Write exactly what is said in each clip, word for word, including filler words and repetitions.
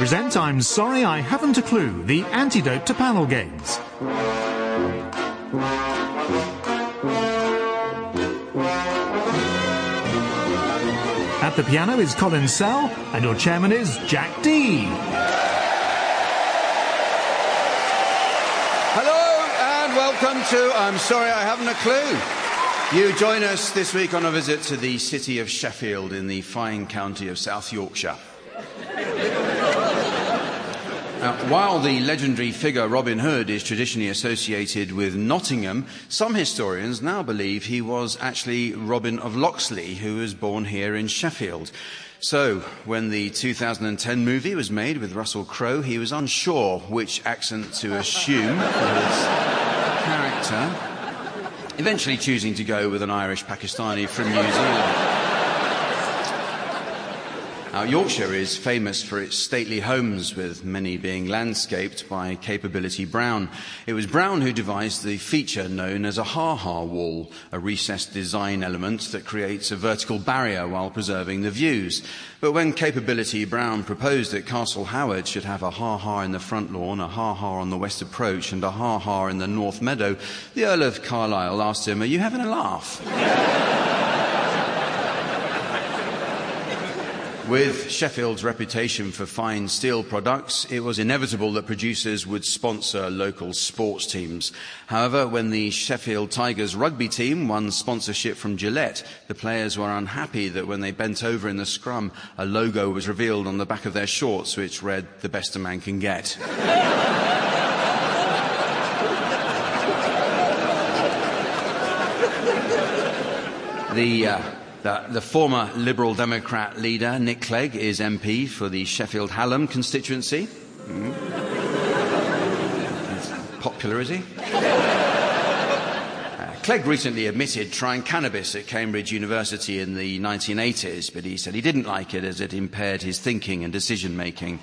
present I'm Sorry I Haven't a Clue, the antidote to panel games. At the piano is Colin Sell, and your chairman is Jack Dee. Hello, and welcome to I'm Sorry I Haven't a Clue. You join us this week on a visit to the city of Sheffield in the fine county of South Yorkshire. Now, while the legendary figure Robin Hood is traditionally associated with Nottingham, some historians now believe he was actually Robin of Locksley, who was born here in Sheffield. So, when the two thousand ten movie was made with Russell Crowe, he was unsure which accent to assume for his character, eventually choosing to go with an Irish Pakistani from New Zealand. Now, Yorkshire is famous for its stately homes, with many being landscaped by Capability Brown. It was Brown who devised the feature known as a ha-ha wall, a recessed design element that creates a vertical barrier while preserving the views. But when Capability Brown proposed that Castle Howard should have a ha-ha in the front lawn, a ha-ha on the west approach, and a ha-ha in the north meadow, the Earl of Carlisle asked him, "Are you having a laugh?" With Sheffield's reputation for fine steel products, it was inevitable that producers would sponsor local sports teams. However, when the Sheffield Tigers rugby team won sponsorship from Gillette, the players were unhappy that when they bent over in the scrum, a logo was revealed on the back of their shorts which read, "The best a man can get." the... Uh, The, the former Liberal Democrat leader, Nick Clegg, is M P for the Sheffield Hallam constituency. Mm. He's popular, is he? Uh, Clegg recently admitted trying cannabis at Cambridge University in the nineteen eighties, but he said he didn't like it as it impaired his thinking and decision-making.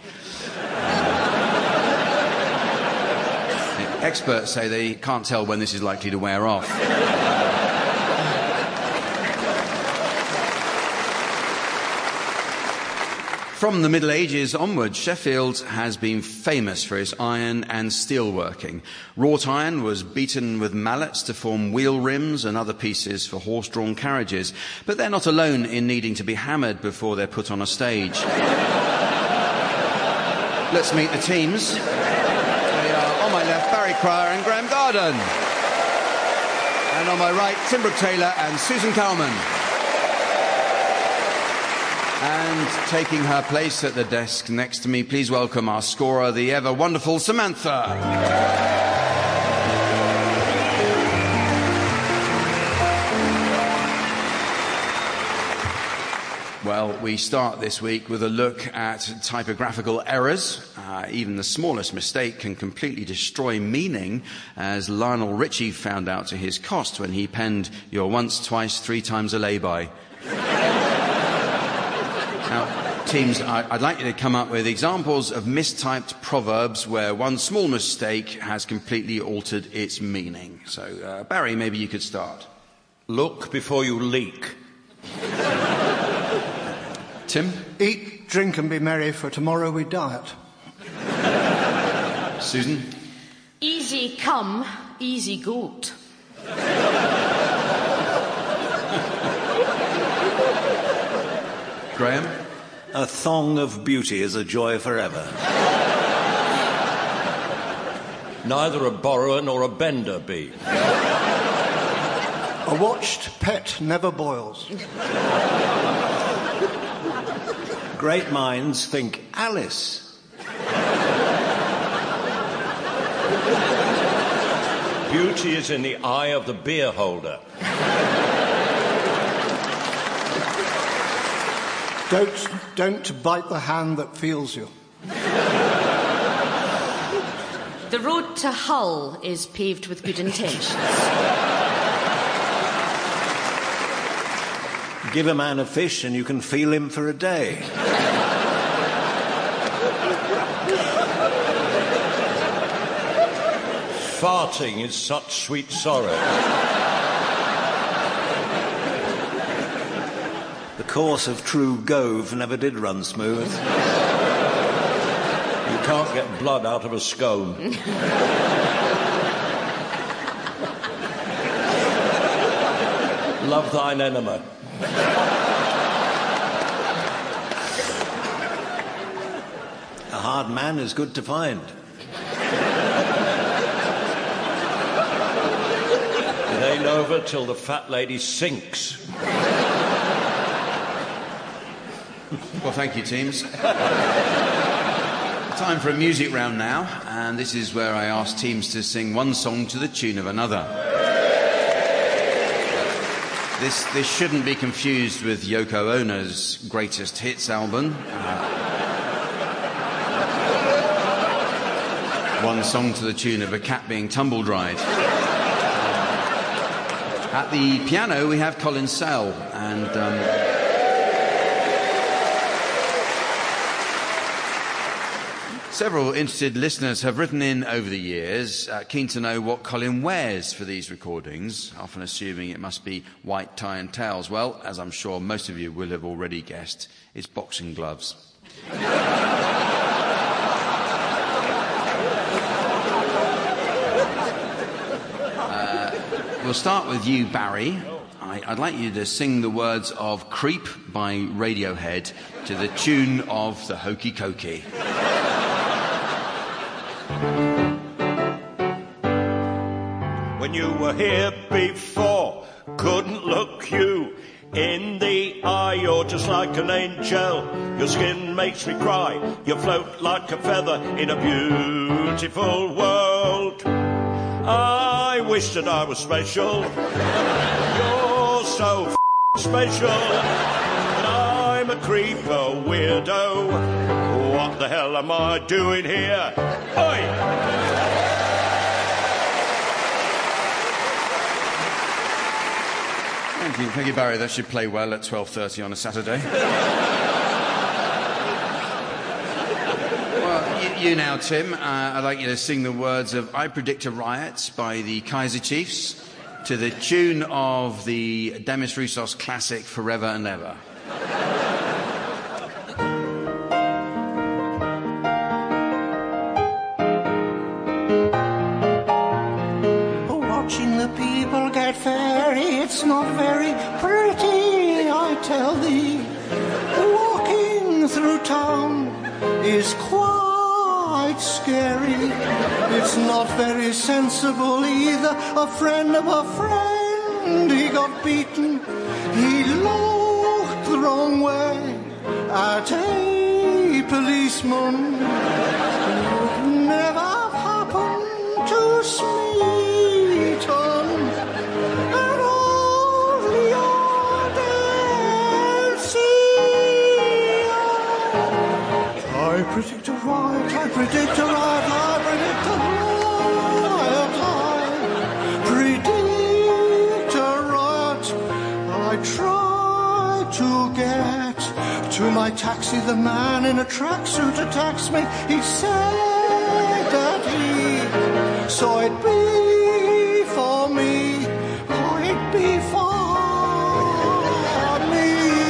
Uh, experts say they can't tell when this is likely to wear off. From the Middle Ages onwards, Sheffield has been famous for its iron and steelworking. Wrought iron was beaten with mallets to form wheel rims and other pieces for horse-drawn carriages. But they're not alone in needing to be hammered before they're put on a stage. Let's meet the teams. They are, on my left, Barry Cryer and Graham Garden. And on my right, Tim Brooke-Taylor and Susan Cowman. And taking her place at the desk next to me, please welcome our scorer, the ever wonderful Samantha. Well, we start this week with a look at typographical errors. Uh, even the smallest mistake can completely destroy meaning, as Lionel Richie found out to his cost when he penned "You're once, twice, three times a lay-by." Now, teams, I'd like you to come up with examples of mistyped proverbs where one small mistake has completely altered its meaning. So, uh, Barry, maybe you could start. Look before you leak. Tim? Eat, drink and be merry, for tomorrow we diet. Susan? Easy come, easy goat. Graham? A thong of beauty is a joy forever. Neither a borrower nor a bender be. A watched pet never boils. Great minds think Alice. Beauty is in the eye of the beer holder. Don't, don't bite the hand that feels you. The road to Hull is paved with good intentions. Give a man a fish and you can feel him for a day. Farting is such sweet sorrow. The course of true Gove never did run smooth. can't get blood out of a scone. Love thine enema. A hard man is good to find. It ain't over till the fat lady sinks. Well, thank you, teams. Time for a music round now, and this is where I ask teams to sing one song to the tune of another. This, this shouldn't be confused with Yoko Ono's greatest hits album. Uh, one song to the tune of a cat being tumble-dried. At the piano, we have Colin Sell, and... Um, several interested listeners have written in over the years, uh, keen to know what Colin wears for these recordings, often assuming it must be white tie and tails. Well, as I'm sure most of you will have already guessed, it's boxing gloves. uh, we'll start with you, Barry. I, I'd like you to sing the words of Creep by Radiohead to the tune of the Hokey Cokey. When you were here before, couldn't look you in the eye. You're just like an angel. Your skin makes me cry. You float like a feather in a beautiful world. I wish that I was special. You're so f- special. And I'm a creeper weirdo. What the hell am I doing here? Oi! Thank you, thank you, Barry. That should play well at twelve thirty on a Saturday. Well, you, you now, Tim. Uh, I'd like you to sing the words of I Predict a Riot by the Kaiser Chiefs to the tune of the Demis Roussos classic Forever and Ever. Watching the people get fairy, it's not very pretty, I tell thee. Walking through town is quite scary. It's not very sensible either. A friend of a friend, he got beaten. He looked the wrong way at a policeman. It never happened to Smeaton. And all the I predict a riot, I predict a riot, I predict a riot, I predict a riot. I try to get to my taxi, the man in a tracksuit attacks me. He said that he saw it be for me, oh, it be for me.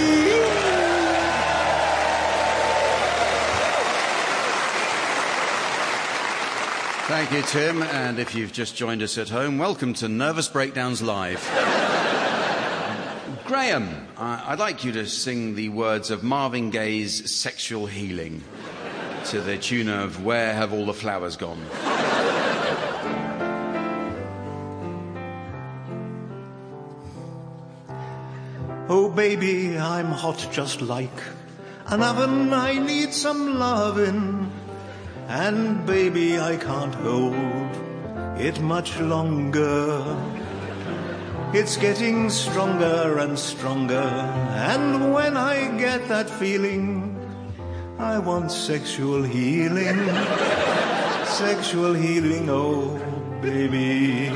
Thank you, Tim. And if you've just joined us at home, welcome to Nervous Breakdowns Live. Graham, uh, I'd like you to sing the words of Marvin Gaye's Sexual Healing to the tune of Where Have All the Flowers Gone? Oh, baby, I'm hot just like an oven. I need some lovin'. And, baby, I can't hold it much longer. It's getting stronger and stronger. And when I get that feeling, I want sexual healing. Sexual healing, oh, baby.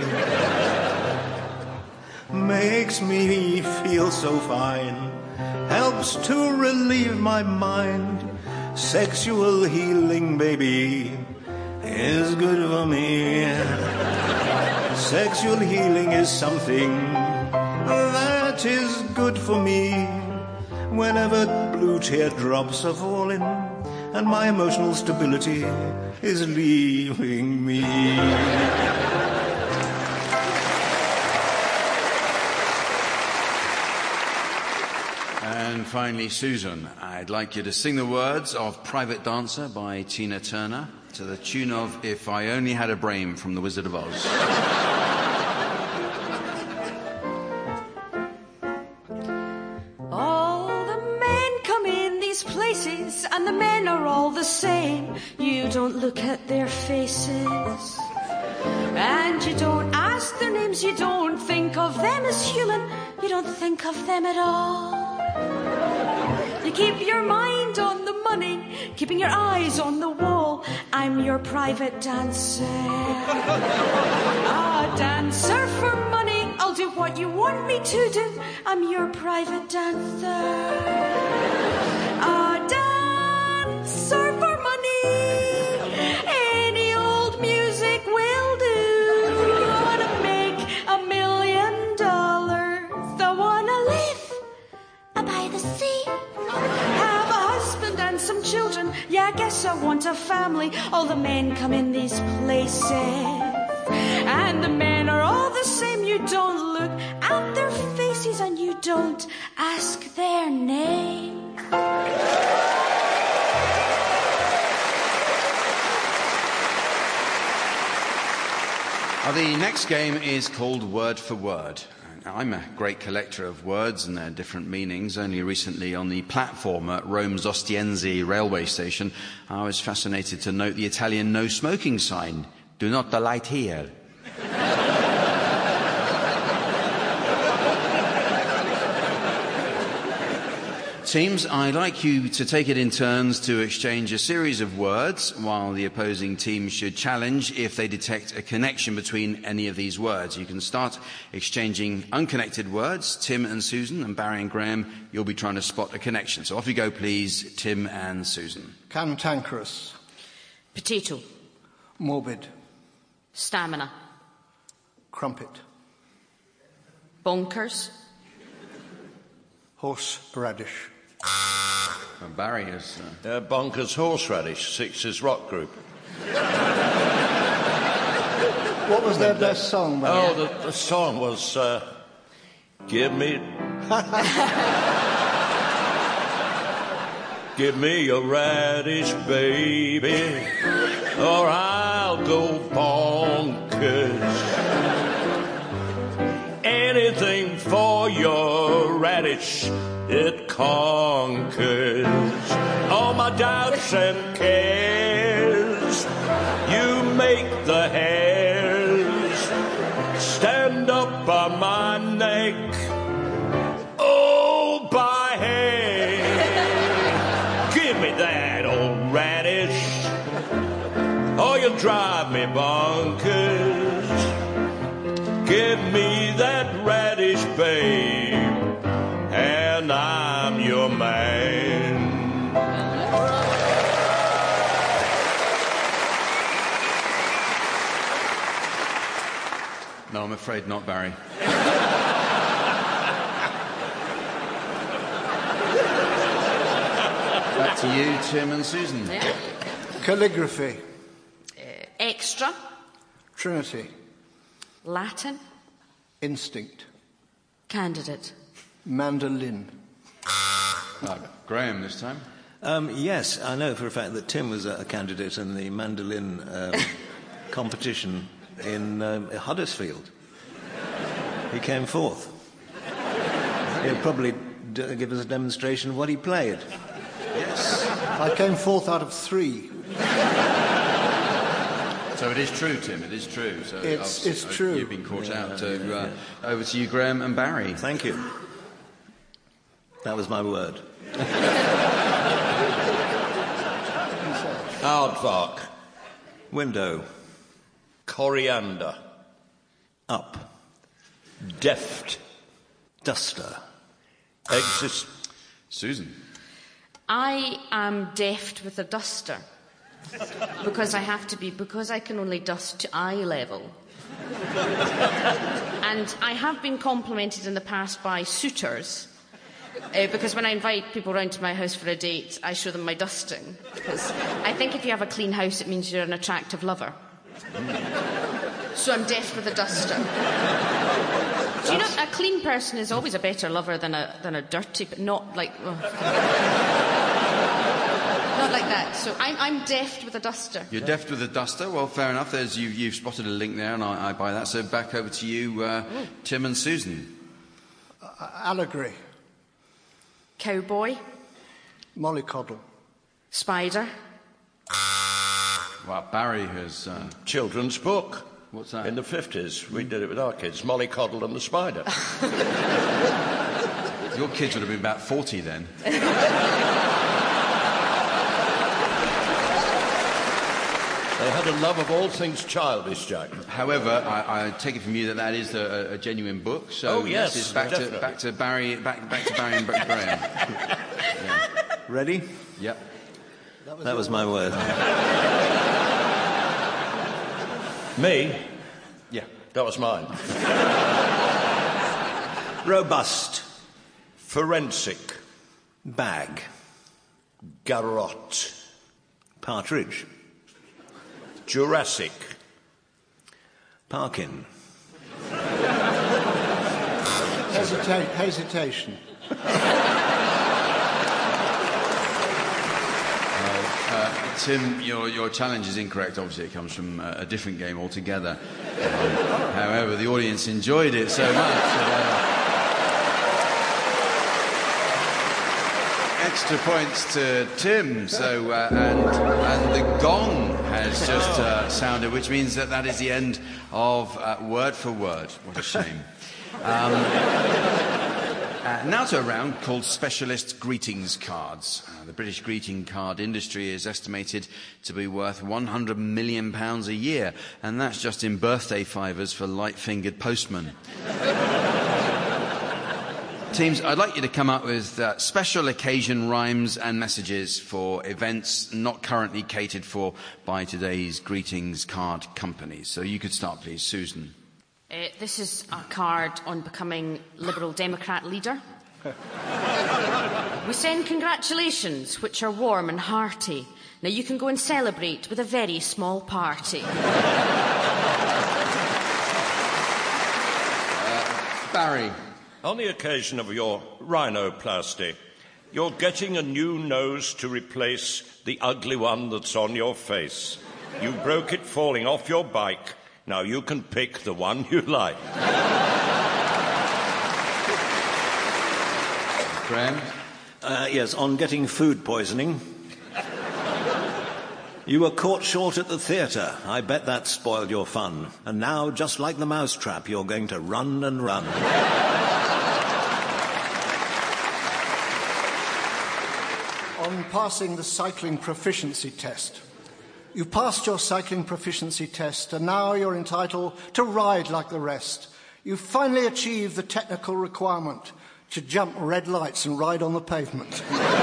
Makes me feel so fine, helps to relieve my mind. Sexual healing, baby, is good for me. Sexual healing is something that is good for me. Whenever blue teardrops are falling, and my emotional stability is leaving me. And finally, Susan, I'd like you to sing the words of Private Dancer by Tina Turner to the tune of If I Only Had a Brain from The Wizard of Oz. All the men come in these places and the men are all the same. You don't look at their faces and you don't ask their names. You don't think of them as human. You don't think of them at all. You keep your mind on the money, keeping your eyes on the wall. I'm your private dancer. A dancer for money. I'll do what you want me to do. I'm your private dancer. A dancer for money. Any old music will do. I wanna make a million dollars. I wanna live by the sea. Have a husband and some children. Yeah, I guess I want a family. All the men come in these places and the men are all the same. You don't look at their faces and you don't ask their name. Uh, the next game is called Word for Word. Now, I'm a great collector of words and their different meanings. Only recently on the platform at Rome's Ostiense railway station, I was fascinated to note the Italian no smoking sign. Do not alight here. Teams, I'd like you to take it in turns to exchange a series of words, while the opposing team should challenge if they detect a connection between any of these words. You can start exchanging unconnected words. Tim and Susan, and Barry and Graham, you'll be trying to spot a connection. So off you go, please, Tim and Susan. Cantankerous. Potato. Morbid. Stamina. Crumpet. Bonkers. Horseradish. Well, Barry is... Uh... Uh, Bonkers Horseradish, Six's rock group. What was their best song, Barry? Oh, the, the song was... Uh, Give me... Give me a radish, baby, or I'll go bonkers. Anything for your radish, it conquers all my doubts and cares. You make the hairs stand up on my neck. Oh, by hand, give me that old radish, or you'll drive me bonkers. Give me that radish, babe, and I'm your man. No, I'm afraid not, Barry. Back to you, Tim and Susan. Yeah. Calligraphy. Uh, extra. Trinity. Latin. Instinct. Candidate. Mandolin. Uh, Graham this time. Um, yes, I know for a fact that Tim was a candidate in the mandolin um, competition in um, Huddersfield. He came fourth. He'll probably d- give us a demonstration of what he played. Yes. I came fourth out of three. So it is true, Tim, it is true. So It's- uh, it's true. You've been caught Yeah, out. So yeah, uh, over to you, Graham and Barry. Thank you. That was my word. Aardvark, Window. coriander, Up. deft, Duster. exist. Susan. I am deft with a duster. Because I have to be, because I can only dust to eye level. And I have been complimented in the past by suitors Uh, because when I invite people round to my house for a date, I show them my dusting. Because I think if you have a clean house, it means you're an attractive lover. So I'm deaf with a duster. Do you know, a clean person is always a better lover than a than a dirty, but not like... Oh. Not like that. So I'm, I'm deft with a duster. You're deft with a duster? Well, fair enough. There's, you, you've spotted a link there, and I, I buy that. So back over to you, uh, Tim and Susan. Uh, allegory. Cowboy. Mollycoddle. Spider. Well, Barry has... Uh, Children's book. What's that? In the fifties, we did it with our kids. Mollycoddle and the Spider. Your kids would have been about forty then. They had a love of all things childish, Jack. However, I, I take it from you that that is a, a genuine book. So oh yes, it's back definitely. to back to Barry, back back to Barry and Graham. Yeah. Ready? Yep. That was, that was my word. Me? Yeah. That was mine. Robust. Forensic. Bag. Garrot. Partridge. Jurassic. Parkin. Hesita- hesitation. Uh, Tim, your, your challenge is incorrect. Obviously, it comes from uh, a different game altogether. Um, however, the audience enjoyed it so much. Uh, extra points to Tim. So, uh, and, and the gong has just uh, sounded, which means that that is the end of uh, Word for Word. What a shame. Um, Uh, now to a round called Specialist Greetings Cards. Uh, the British greeting card industry is estimated to be worth one hundred million pounds a year, and that's just in birthday fivers for light-fingered postmen. Teams, I'd like you to come up with uh, special occasion rhymes and messages for events not currently catered for by today's greetings card companies. So you could start, please, Susan. Uh, this is a card on becoming Liberal Democrat leader. We send congratulations, which are warm and hearty. Now you can go and celebrate with a very small party. Uh, Barry. On the occasion of your rhinoplasty, you're getting a new nose to replace the ugly one that's on your face. You broke it falling off your bike. Now you can pick the one you like. Graham? Uh, yes, on getting food poisoning. You were caught short at the theatre. I bet that spoiled your fun. And now, just like the mousetrap, you're going to run and run. On passing the cycling proficiency test. You passed your cycling proficiency test, and now you're entitled to ride like the rest. You've finally achieved the technical requirement to jump red lights and ride on the pavement.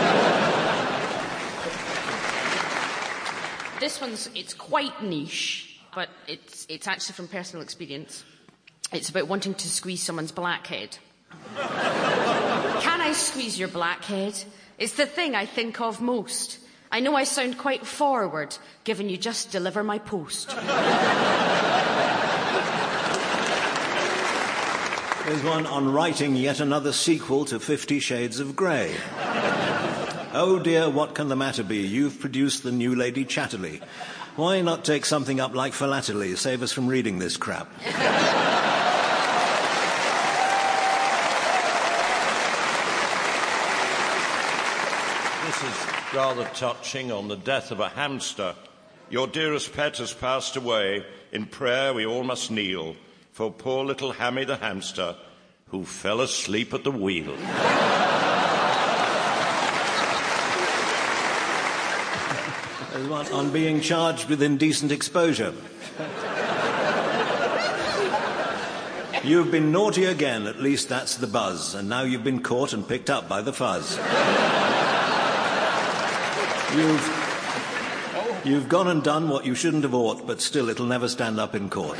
This one's, it's quite niche, but it's, it's actually from personal experience. It's about wanting to squeeze someone's blackhead. Can I squeeze your blackhead? It's the thing I think of most. I know I sound quite forward, given you just deliver my post. There's one on writing yet another sequel to Fifty Shades of Grey. Oh dear, what can the matter be? You've produced the new Lady Chatterley. Why not take something up like philately? Save us from reading this crap. This is rather touching on the death of a hamster. Your dearest pet has passed away. In prayer we all must kneel for poor little Hammy the hamster, who fell asleep at the wheel. There's one on being charged with indecent exposure. You've been naughty again, at least that's the buzz, and now you've been caught and picked up by the fuzz. You've, you've gone and done what you shouldn't have ought, but still it'll never stand up in court.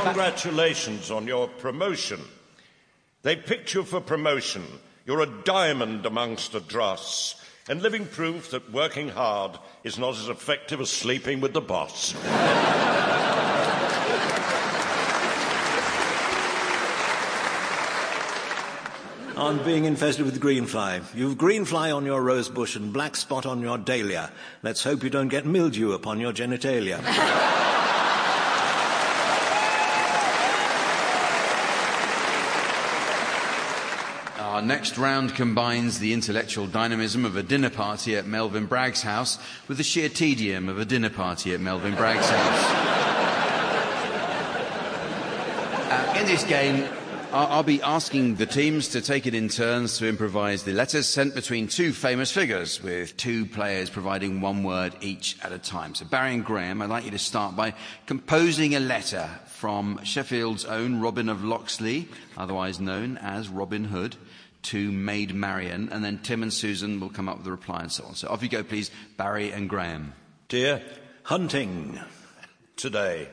Congratulations on your promotion. They picked you for promotion. You're a diamond amongst a dross, and living proof that working hard is not as effective as sleeping with the boss. On being infested with greenfly. You've greenfly on your rose bush and black spot on your dahlia. Let's hope you don't get mildew upon your genitalia. Our next round combines the intellectual dynamism of a dinner party at Melvyn Bragg's house with the sheer tedium of a dinner party at Melvyn Bragg's house. Uh, in this game, I'll, I'll be asking the teams to take it in turns to improvise the letters sent between two famous figures, with two players providing one word each at a time. So Barry and Graham, I'd like you to start by composing a letter from Sheffield's own Robin of Locksley, otherwise known as Robin Hood, to Maid Marian, and then Tim and Susan will come up with a reply and so on. So off you go, please, Barry and Graham. Dear, Hunting. today.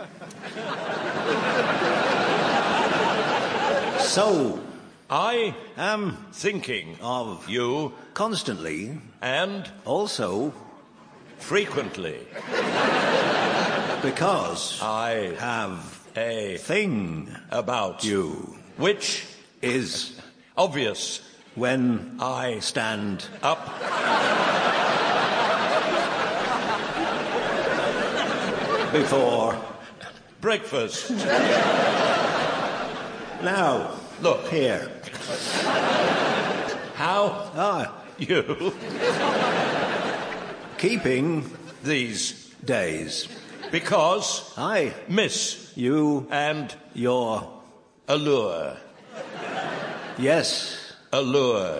So, I am thinking of you constantly and also frequently because I have a thing about you which is obvious when I stand up before breakfast. now. Look Here. how Ah, you keeping these days. because I miss you and your allure. yes. Allure.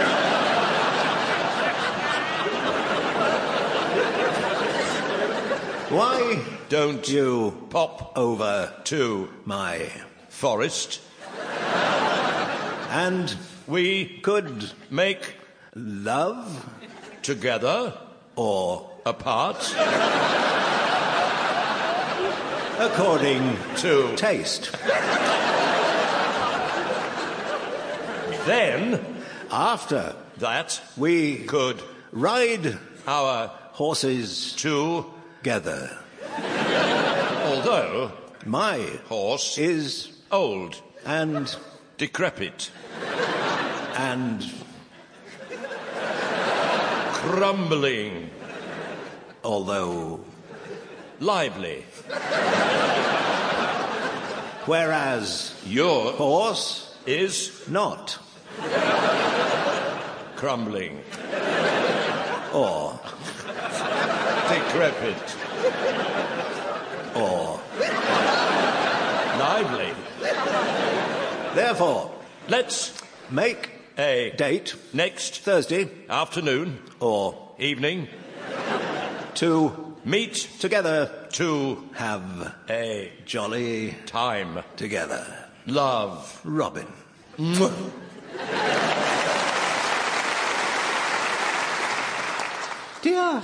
Why Don't you pop over to my forest. and We could make love together or apart according to taste. then After that we could ride our horses two, together. although My horse is old, and decrepit, and crumbling, although lively. whereas Your horse is not crumbling, or decrepit, or lively. therefore Let's make a date next Thursday afternoon, or evening, to meet together to have a jolly time. together. Love. Robin. Dear,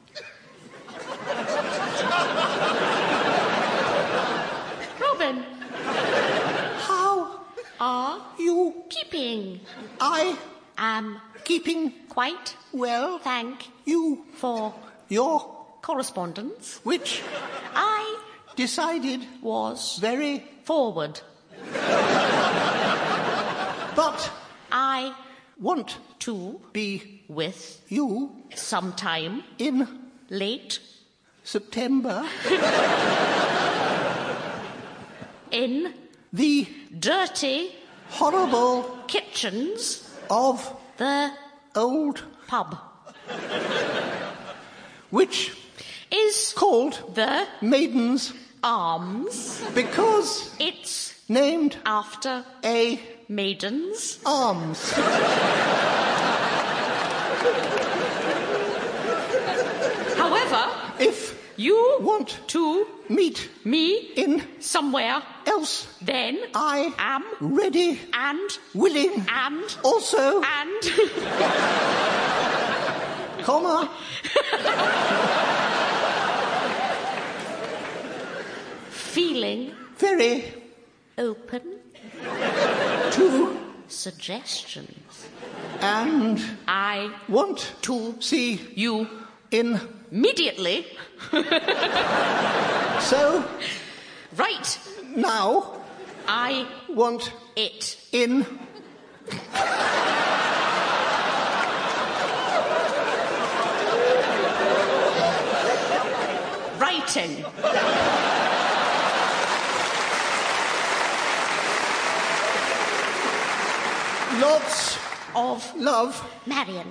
Robin, how are you keeping? I Am keeping quite well thank you for your correspondence. which I decided was very forward. but I want to be with you sometime in late September in the dirty horrible kitchens of the old pub which is called the Maiden's Arms. because It's named after a maidens. arms. However, If you want to meet me in somewhere, else, then I am ready, and willing, and also, and comma, feeling very Open to suggestions. and I want to see you in. immediately. So Right. now I want it. in. Writing. Lots Of love. Marion.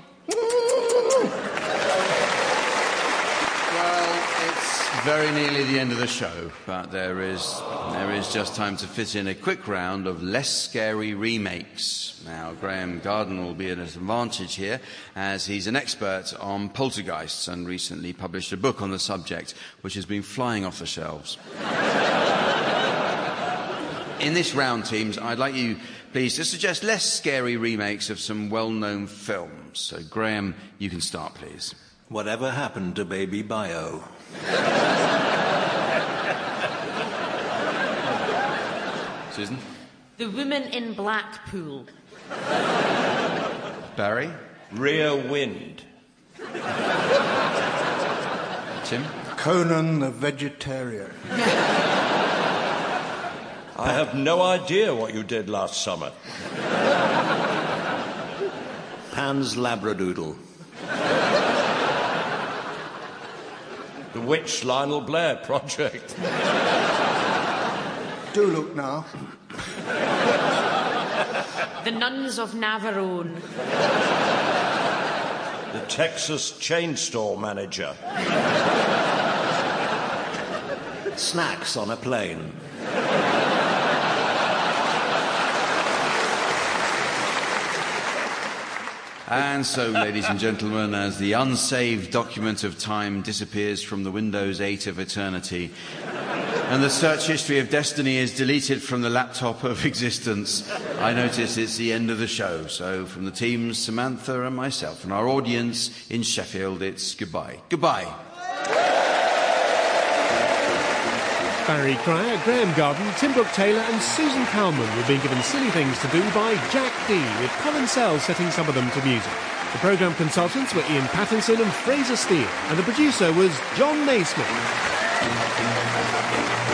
Well, it's very nearly the end of the show, but there is there is just time to fit in a quick round of less scary remakes. Now, Graham Garden will be at an advantage here, as he's an expert on poltergeists and recently published a book on the subject, which has been flying off the shelves. In this round, teams, I'd like you, please, to suggest less scary remakes of some well-known films. So, Graham, you can start, please. Whatever happened to Baby Bio? Susan? The Woman in Blackpool. Barry? Rear Wind. Tim? Conan the Vegetarian. I have no idea what you did last summer. Pan's Labradoodle. The Witch Lionel Blair Project. Do look now. The Nuns of Navarone. The Texas Chain Store Manager. Snacks on a plane. And so, ladies and gentlemen, as the unsaved document of time disappears from the Windows eight of eternity, and the search history of destiny is deleted from the laptop of existence, I notice it's the end of the show. So, from the teams, Samantha and myself, and our audience in Sheffield, it's goodbye. Goodbye. Barry Cryer, Graham Garden, Tim Brooke-Taylor and Susan Cowman were being given silly things to do by Jack Dee, with Colin Sell setting some of them to music. The programme consultants were Ian Pattinson and Fraser Steele, and the producer was John Naismith.